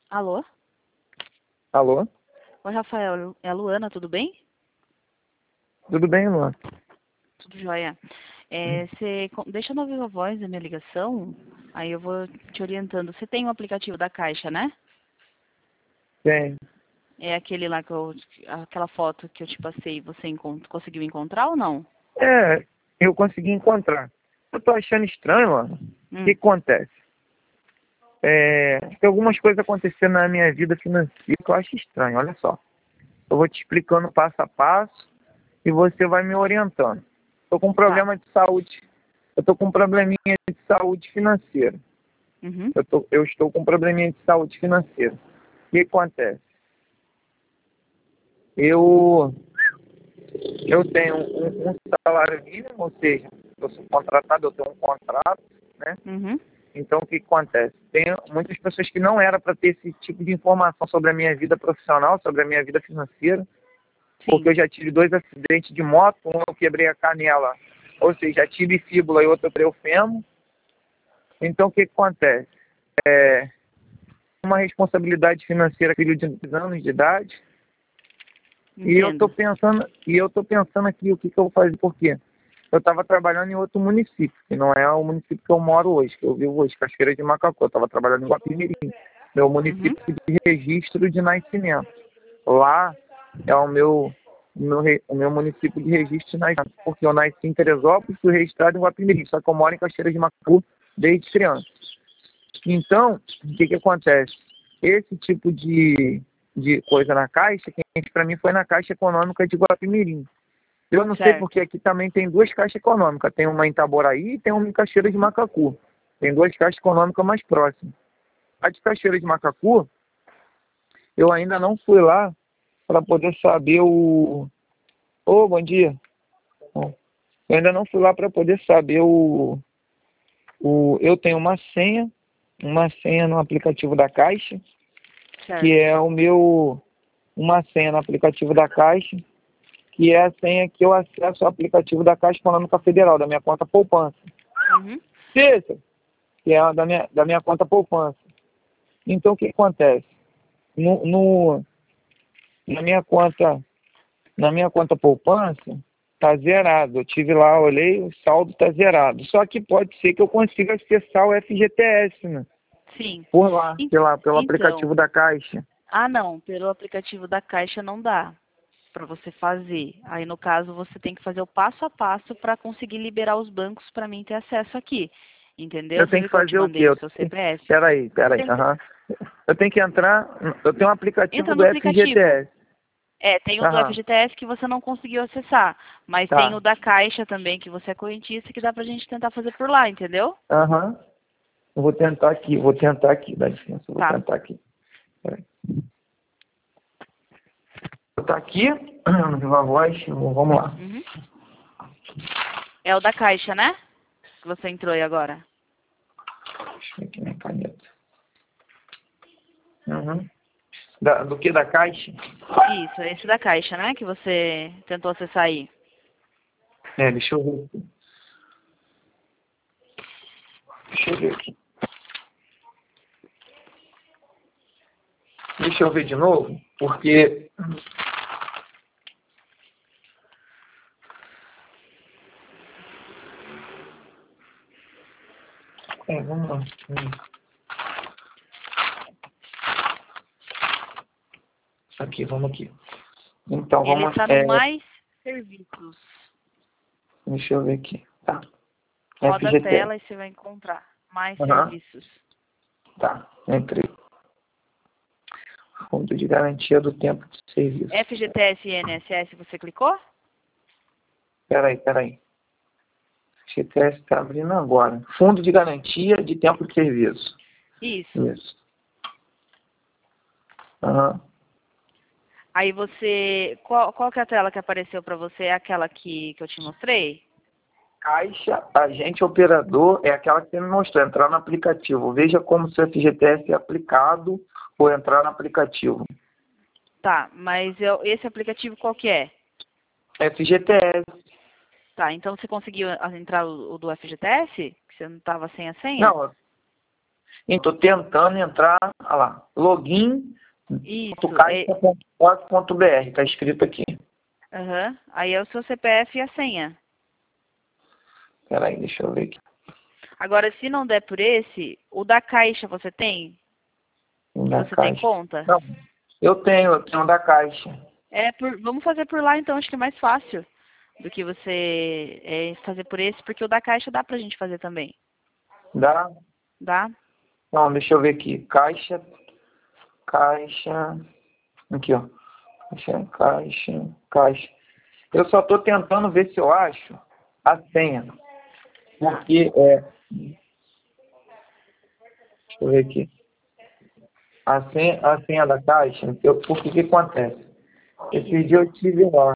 Alô? Alô? Oi, Rafael. É a Luana, tudo bem? Tudo bem, Luan? Tudo jóia. Deixa eu ouvir a voz da minha ligação, aí eu vou te orientando. Você tem o aplicativo da Caixa, né? Tem. É aquele lá aquela foto que eu te passei, você conseguiu encontrar ou não? Eu consegui encontrar. Eu tô achando estranho, Luan. O que acontece? Tem algumas coisas acontecendo na minha vida financeira que eu acho estranho, olha só. Eu vou te explicando passo a passo e você vai me orientando. Tô com um Tá. problema de saúde. Eu tô com um probleminha de saúde financeira. Uhum. Eu estou com um probleminha de saúde financeira. O que acontece? Eu tenho um salário mínimo, ou seja, eu sou contratado, eu tenho um contrato, né? Uhum. Então, o que acontece? Tem muitas pessoas que não era para ter esse tipo de informação sobre a minha vida profissional, sobre a minha vida financeira, porque Sim. eu já tive 2 acidentes de moto, um eu quebrei a canela, ou seja, já tive fíbula e outro eu quebrei o fêmur. Então, o que acontece? Uma responsabilidade financeira, filho de 2 anos de idade, e eu tô Entendo. pensando aqui o que eu vou fazer, por quê? Eu estava trabalhando em outro município, que não é o município que eu moro hoje, que eu vivo hoje, Cachoeira de Macacu. Eu estava trabalhando em Guapimirim, meu Uhum. município de registro de nascimento. Lá é o meu município de registro de nascimento, porque eu nasci em Teresópolis, fui registrado em Guapimirim, só que eu moro em Cachoeira de Macacu desde criança. Então, o que acontece? Esse tipo de coisa na Caixa, que para mim foi na Caixa Econômica de Guapimirim. Eu não sei porque Certo. aqui também tem 2 caixas econômicas. Tem uma em Itaboraí e tem uma em Cachoeira de Macacu. Tem 2 caixas econômicas mais próximas. A de Cachoeira de Macacu, eu ainda não fui lá para poder saber o... Ô, bom dia. Eu ainda não fui lá para poder saber Eu tenho uma senha no aplicativo da Caixa, que Certo. é uma senha no aplicativo da Caixa, que é a senha que eu acesso ao aplicativo da Caixa Econômica Federal, da minha conta poupança. Uhum. Isso, que é a da minha conta poupança. Então, o que acontece? No, no- na minha conta poupança, está zerado. Eu tive lá, olhei, o saldo está zerado. Só que pode ser que eu consiga acessar o FGTS, né? Sim. Por lá, En- pelo Então, aplicativo da Caixa. não, pelo aplicativo da Caixa não dá para você fazer. Aí, no caso, você tem que fazer o passo a passo para conseguir liberar os bancos para mim ter acesso aqui. Entendeu? Eu Você tenho viu que que eu te fazer o quê? mandei o seu CPF? Peraí. Você tem que Aham. Eu tenho que entrar. Eu tenho um aplicativo entra do no aplicativo. FGTS. Tem o do Aham. FGTS que você não conseguiu acessar, mas tem Tá. o da Caixa também, que você é correntista, que dá pra gente tentar fazer por lá, entendeu? Aham. Eu vou tentar aqui, dá licença, eu vou Tá. tentar aqui. Peraí. Vou estar aqui, no Viva Voz, vamos lá. Uhum. É o da Caixa, né? Que você entrou aí agora. Deixa eu ver aqui minha caneta. Uhum. Do que da Caixa? Isso, esse da Caixa, né? Que você tentou acessar aí. Deixa eu ver aqui. Deixa eu ver aqui. Deixa eu ver de novo, porque... Vamos lá. Aqui, vamos aqui. Então, Ele vamos... está no Mais Serviços. deixa eu ver aqui. Tá. Roda a FGTS. tela e você vai encontrar Mais Aham. Serviços. Tá, entrei. Fundo de garantia do tempo de serviço. FGTS e INSS, você clicou? Peraí. FGTS está abrindo agora. Fundo de garantia de tempo de serviço. Isso. Isso. Aham. Aí você. Qual que é a tela que apareceu para você? É aquela que eu te mostrei? Caixa, agente operador, é aquela que você me mostrou, entrar no aplicativo. Veja como seu FGTS é aplicado ou entrar no aplicativo. Tá, mas esse aplicativo qual que é? FGTS. Tá, então você conseguiu entrar o do FGTS? Que você não estava sem a senha? Não, Estou tentando entrar, olha lá, Isso. login.caixa.org.br, está escrito aqui. Aham. Aí é o seu CPF e a senha. Espera aí, deixa eu ver aqui. Agora, se não der por esse, o da Caixa você tem? Da Você tem Caixa. conta? Não, eu tenho da Caixa. Vamos fazer por lá então, acho que é mais fácil do que você fazer por esse, porque o da Caixa dá pra gente fazer também. Dá? Dá? Não, deixa eu ver aqui. Caixa. Aqui, ó. Caixa. Eu só estou tentando ver se eu acho a senha. Porque deixa eu ver aqui. A senha da Caixa, porque que acontece? Esse dia eu tive lá.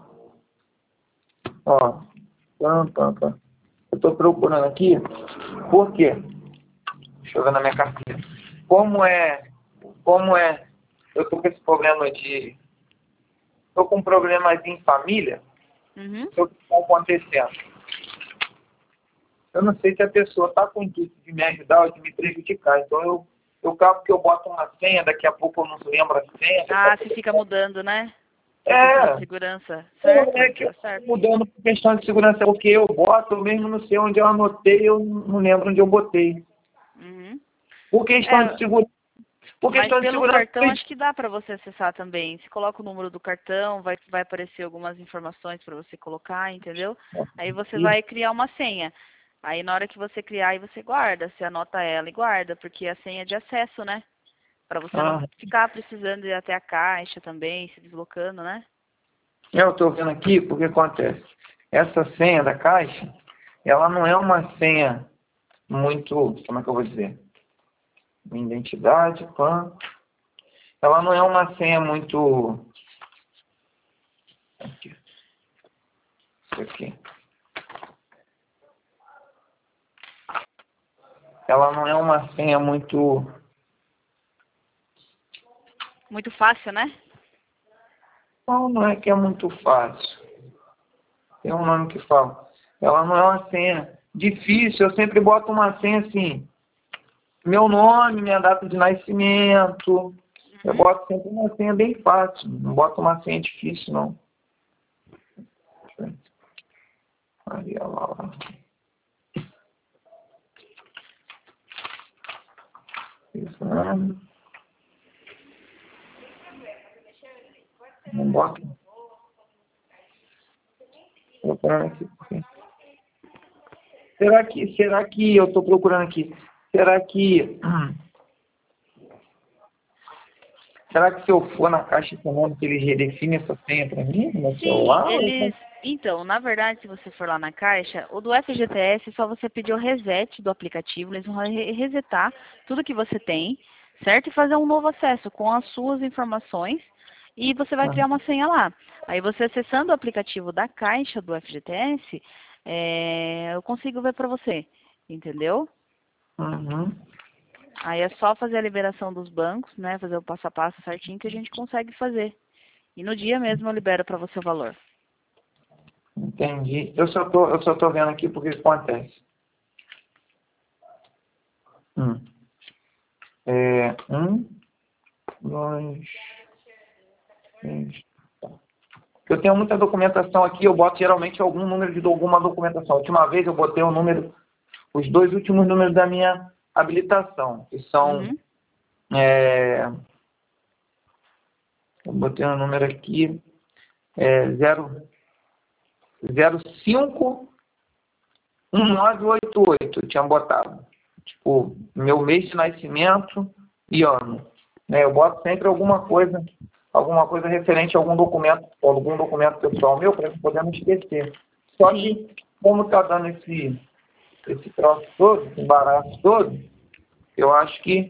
Ó. Eu estou procurando aqui. Por quê? Deixa eu ver na minha carteira. Como é, eu estou com esse problema estou com problemas em família, Uhum. o que está acontecendo? Eu não sei se a pessoa está com o intuito de me ajudar ou de me prejudicar, então eu acabo que eu boto uma senha, daqui a pouco eu não lembro a senha. Ah, você fica mudando, né? É, De segurança, certo? é que eu Tá certo. estou mudando por questão de segurança, porque eu boto, eu mesmo não sei onde eu anotei, eu não lembro onde eu botei. Uhum. Por questão de segurança. Por Mas questão de pelo segurança. cartão acho que dá para você acessar também. Você coloca o número do cartão, vai aparecer algumas informações para você colocar, entendeu? Aí você vai criar uma senha. Aí na hora que você criar, aí você guarda, você anota ela e guarda, porque a senha é de acesso, né? Para você não ficar precisando ir até a caixa também, se deslocando, né? Eu estou vendo aqui porque acontece. Essa senha da Caixa, ela não é uma senha muito, como é que eu vou dizer? Minha identidade, PAN. Ela não é uma senha muito. Aqui. Isso aqui. Ela não é uma senha muito. Muito fácil, né? Não é que é muito fácil. Tem um nome que fala. Ela não é uma senha difícil. Eu sempre boto uma senha assim. Meu nome, minha data de nascimento. Eu boto sempre uma senha bem fácil. Não boto uma senha difícil, não. Maria Laura. Isso, né? Não boto. Procurando aqui. Será que eu estou procurando aqui? Será que se eu for na Caixa Econômica eles redefinem essa senha para mim no celular? Então, na verdade, se você for lá na Caixa, o do FGTS é só você pedir o reset do aplicativo, eles vão resetar tudo que você tem, certo? E fazer um novo acesso com as suas informações e você vai criar uma senha lá. Aí você acessando o aplicativo da Caixa do FGTS, eu consigo ver para você, entendeu? Uhum. Aí é só fazer a liberação dos bancos, né? Fazer o passo a passo certinho que a gente consegue fazer. E no dia mesmo eu libero para você o valor. Entendi. Eu só tô vendo aqui porque acontece. 2, 3. Eu tenho muita documentação aqui, eu boto geralmente algum número de alguma documentação. A última vez eu botei o número, os 2 últimos números da minha habilitação, que são eu botei um número aqui, 051988, eu tinha botado. Tipo, meu mês de nascimento e ano. Né? Eu boto sempre alguma coisa referente a algum documento pessoal meu, para poder não esquecer. Só que, como está dando esse troço todo, esse embaraço todo, eu acho que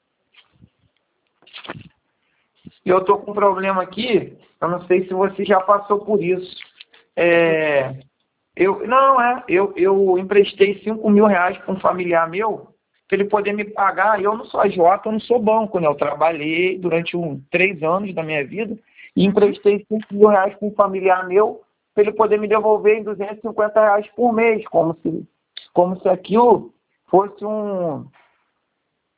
eu estou com um problema aqui, eu não sei se você já passou por isso. Eu emprestei 5 mil reais para um familiar meu, para ele poder me pagar. Eu não sou agiota, eu não sou banco, né? Eu trabalhei durante 3 anos da minha vida e emprestei 5 mil reais para um familiar meu, para ele poder me devolver em 250 reais por mês, como se aquilo fosse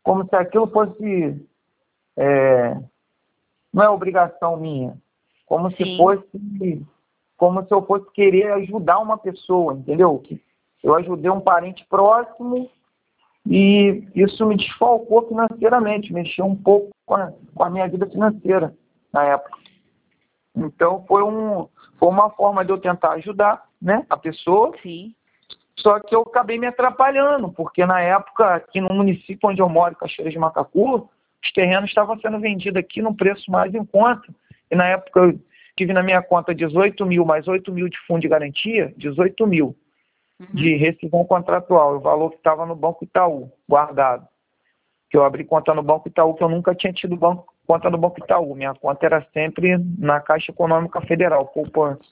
como se aquilo fosse, não é obrigação minha, como se Sim. fosse, como se eu fosse querer ajudar uma pessoa, entendeu? Que eu ajudei um parente próximo e isso me desfalcou financeiramente, mexeu um pouco com a minha vida financeira na época. Então foi uma forma de eu tentar ajudar, né, a pessoa. Sim. Só que eu acabei me atrapalhando, porque na época, aqui no município onde eu moro, Cachoeiras de Macacu, os terrenos estavam sendo vendidos aqui num preço mais em conta. E na época eu tive na minha conta 18 mil, mais 8 mil de fundo de garantia, 18 mil de rescisão contratual, o valor que estava no Banco Itaú, guardado. Que eu abri conta no Banco Itaú, que eu nunca tinha tido conta no Banco Itaú. Minha conta era sempre na Caixa Econômica Federal, poupança.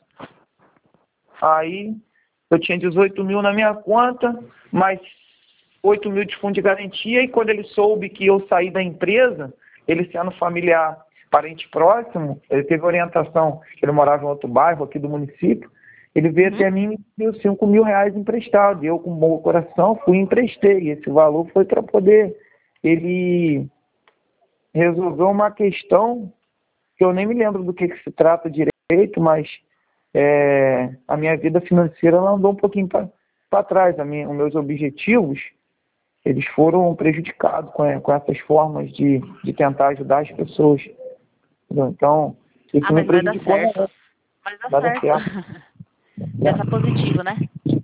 Aí eu tinha 18 mil na minha conta, mais 8 mil de fundo de garantia, e quando ele soube que eu saí da empresa, ele sendo familiar, parente próximo, ele teve orientação, ele morava em outro bairro aqui do município, ele veio até mim e me deu 5 mil reais emprestado. Eu, com bom coração, fui e emprestei. Esse valor foi para poder ele resolver uma questão que eu nem me lembro do que se trata direito, mas a minha vida financeira ela andou um pouquinho para trás. Os meus objetivos eles foram prejudicados com essas formas de tentar ajudar as pessoas. Entendeu? Então, isso me mas vai dar prejudicou. certo. Mas dá certo. Pensa positivo, né?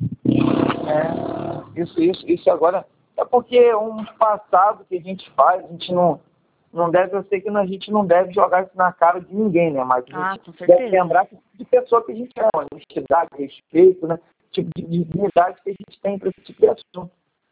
Isso agora é porque é um passado que a gente faz, a gente não deve, eu sei que a gente não deve jogar isso na cara de ninguém, né? Mas a gente Com deve certeza. lembrar de pessoa que a gente é, honestidade, respeito, né? Tipo de dignidade que a gente tem para esse tipo de assunto.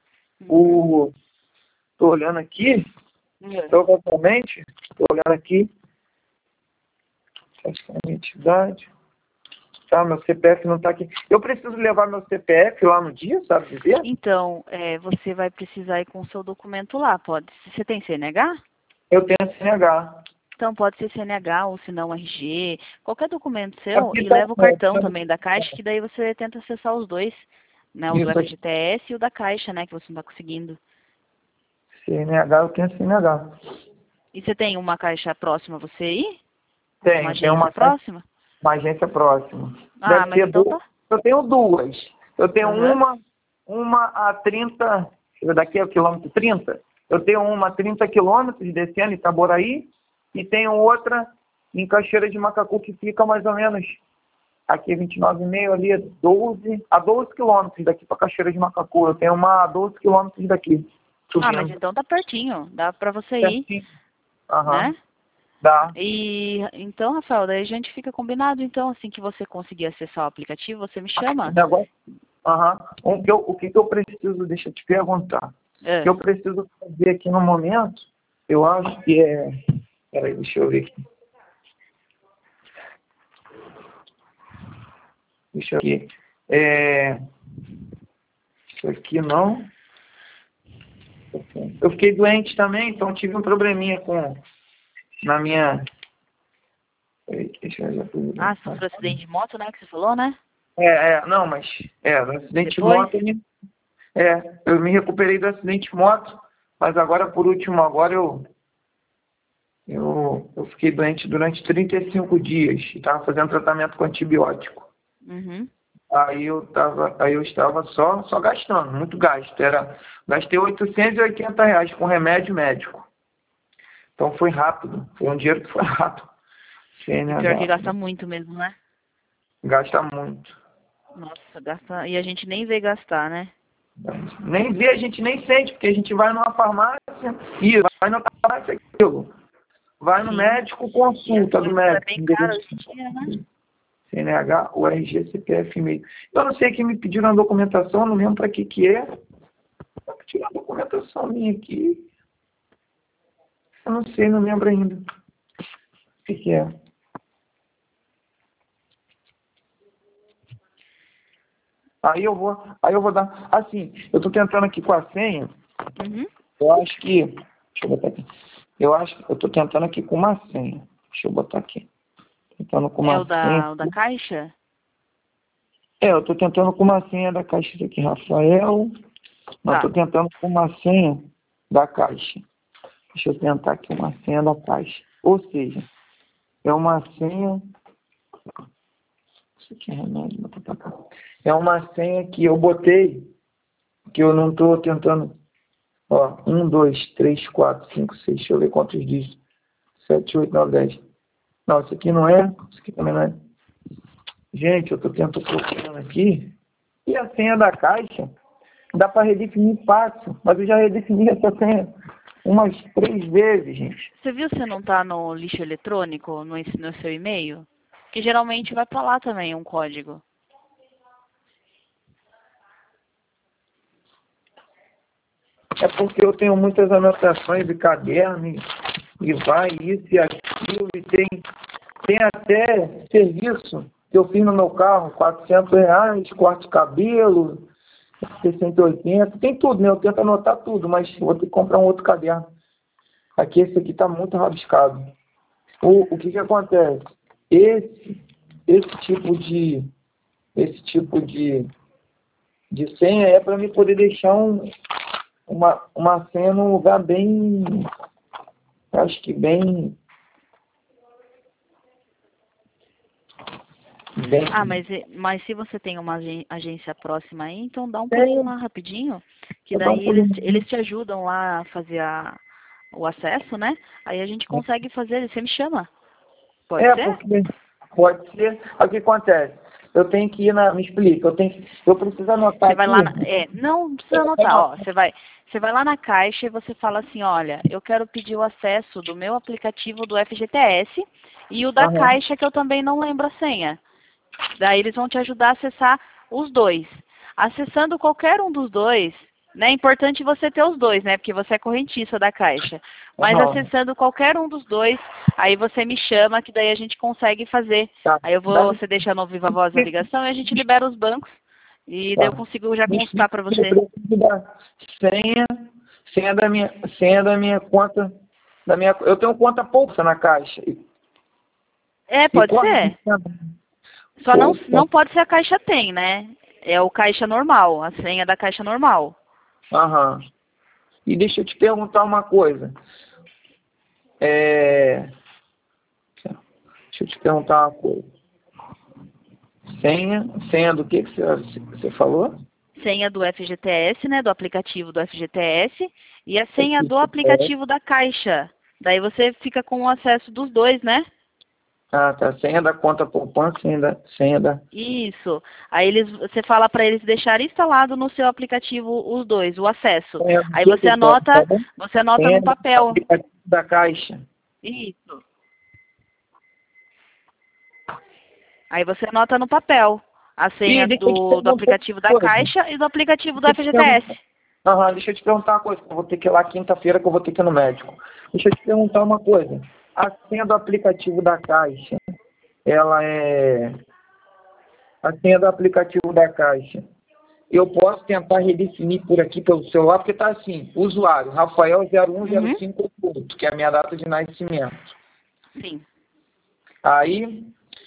Estou olhando aqui, provavelmente, estou olhando aqui, acho que é a identidade. Tá, meu CPF não está aqui. Eu preciso levar meu CPF lá no dia, sabe dizer? Então, você vai precisar ir com o seu documento lá, pode. Você tem CNH? Eu tenho CNH. Então, pode ser CNH ou se não RG, qualquer documento seu, Aqui e tá, leva o cartão também da Caixa, que daí você tenta acessar os dois, né? O do isso aqui. FGTS e o da Caixa, né? Que você não está conseguindo. CNH, eu tenho CNH. E você tem uma Caixa próxima a você ir? Tem agência próxima? Uma agência próxima. Mas então tá. Eu tenho duas. Eu tenho uma a 30, daqui é o quilômetro 30. Eu tenho uma a 30 quilômetros descendo em Itaboraí e tenho outra em Cachoeiras de Macacu que fica mais ou menos aqui 29,5, ali 12 quilômetros daqui para Cachoeiras de Macacu. Eu tenho uma a 12 quilômetros daqui. Subindo. Mas então tá pertinho, dá pra você ir, né? Dá. E então, Rafael, daí a gente fica combinado, então, assim que você conseguir acessar o aplicativo, você me chama. O que eu preciso, deixa eu te perguntar. O que eu preciso fazer aqui no momento, eu acho que peraí, deixa eu ver aqui. Deixa eu ver. Isso aqui não. Eu fiquei doente também, então tive um probleminha na minha... Deixa eu ver. Você sofreu acidente de moto, né, que você falou, né? Não, mas no acidente de moto, eu me recuperei do acidente de moto, mas agora, por último, eu fiquei doente durante 35 dias e estava fazendo tratamento com antibiótico. Aí eu estava só gastando, muito gasto. Gastei R$880 com remédio médico. Então foi rápido, foi um dinheiro que foi rápido. Pior que gasta muito mesmo, né? Gasta muito. Nossa, gasta. E a gente nem vê gastar, né? Nem vê, a gente nem sente, porque a gente vai numa farmácia e vai na farmácia aquilo. Vai no médico, consulta do médico. É bem caro hoje em dia, né? CNH, o RG, CPF, e-mail. Eu não sei que me pediram a documentação, não lembro para que é. Vou tirar a documentação minha aqui. Eu não sei, não lembro ainda. O que é? Aí eu vou dar. Assim, eu estou tentando aqui com a senha. Eu acho que. Deixa eu botar aqui. Eu estou tentando aqui com uma senha. Deixa eu botar aqui. Tentando com uma senha. O da Caixa? Eu estou tentando com uma senha da Caixa aqui, Rafael. Não, estou tentando com uma senha da Caixa. Deixa eu tentar aqui uma senha da Caixa. Ou seja, é uma senha... Isso aqui é remédio. É uma senha que eu botei, que eu não estou tentando... Ó, 1, 2, 3, 4, 5, 6. Deixa eu ver quantos dígitos. 7, 8, 9, 10. Não, isso aqui não é. Isso aqui também não é. Gente, eu estou tentando procurando aqui. E a senha da Caixa dá para redefinir fácil. Mas eu já redefini essa senha umas 3 vezes, gente. Você viu se não está no lixo eletrônico, no seu e-mail? Que geralmente vai para lá também um código. É porque eu tenho muitas anotações de caderno e vai isso e aquilo. E tem até serviço que eu fiz no meu carro, R$ 400, corte de cabelo, 60, 80. Tem tudo, né? Eu tento anotar tudo, mas vou ter que comprar um outro caderno. Aqui, esse aqui está muito rabiscado. O que acontece? Esse tipo de senha é para mim poder deixar uma senha num lugar bem, acho que bem... Ah, mas se você tem uma agência próxima aí, então dá um pulinho lá rapidinho, que daí eles te ajudam lá a fazer o acesso, né? Aí a gente consegue fazer, você me chama. Pode ser? Porque pode ser. O que acontece? Eu tenho que ir me explica, eu preciso anotar Você vai aqui. lá, não precisa anotar, ó, você vai lá na Caixa e você fala assim, olha, eu quero pedir o acesso do meu aplicativo do FGTS e o da Caixa que eu também não lembro a senha. Daí eles vão te ajudar a acessar os dois. Acessando qualquer um dos dois, né? É importante você ter os dois, né? Porque você é correntista da Caixa. Mas acessando qualquer um dos dois, aí você me chama, que daí a gente consegue fazer. Tá. Aí você deixa no Viva Voz a ligação e a gente libera os bancos. E daí eu consigo já consultar para você. Eu preciso da senha da minha conta. Eu tenho conta pouca na Caixa. Pode ser. Só não pode ser a Caixa tem, né? É o Caixa normal, a senha da Caixa normal. E deixa eu te perguntar uma coisa. Deixa eu te perguntar uma coisa. Senha do que você falou? Senha do FGTS, né? Do aplicativo do FGTS. E a senha do aplicativo da Caixa. Daí você fica com o acesso dos dois, né? Ah, tá. Senha da conta poupança, senha da... Isso. Aí você fala para eles deixarem instalado no seu aplicativo os dois, o acesso. Aí você anota no papel. Aplicativo da Caixa. Isso. Aí você anota no papel a senha do aplicativo da Caixa e do aplicativo do FGTS. Deixa eu te perguntar uma coisa, que eu vou ter que ir lá quinta-feira, que eu vou ter que ir no médico. Deixa eu te perguntar uma coisa. A senha do aplicativo da Caixa, a senha do aplicativo da Caixa, eu posso tentar redefinir por aqui pelo celular, porque está assim, usuário, Rafael 010588, que é a minha data de nascimento. Sim. Aí,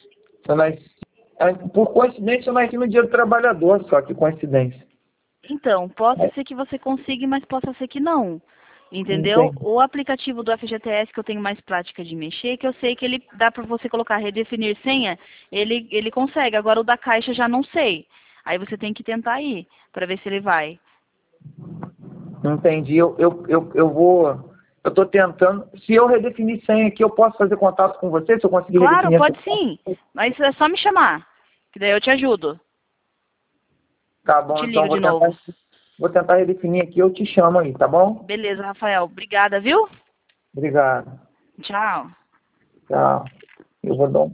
por coincidência, eu nasci no dia do trabalhador, só que coincidência. Então, pode ser que você consiga, mas possa ser que não. Entendeu? Entendi. O aplicativo do FGTS que eu tenho mais prática de mexer, que eu sei que ele dá para você colocar redefinir senha, ele consegue. Agora o da Caixa já não sei. Aí você tem que tentar ir para ver se ele vai. Entendi. Eu tô tentando. Se eu redefinir senha aqui, eu posso fazer contato com você? Se eu conseguir redefinir? Claro, pode sim. Mas é só me chamar, que daí eu te ajudo. Tá bom, te então ligo de novo. Vou tentar redefinir aqui, eu te chamo aí, tá bom? Beleza, Rafael. Obrigada, viu? Obrigado. Tchau. Tchau. Eu vou dar um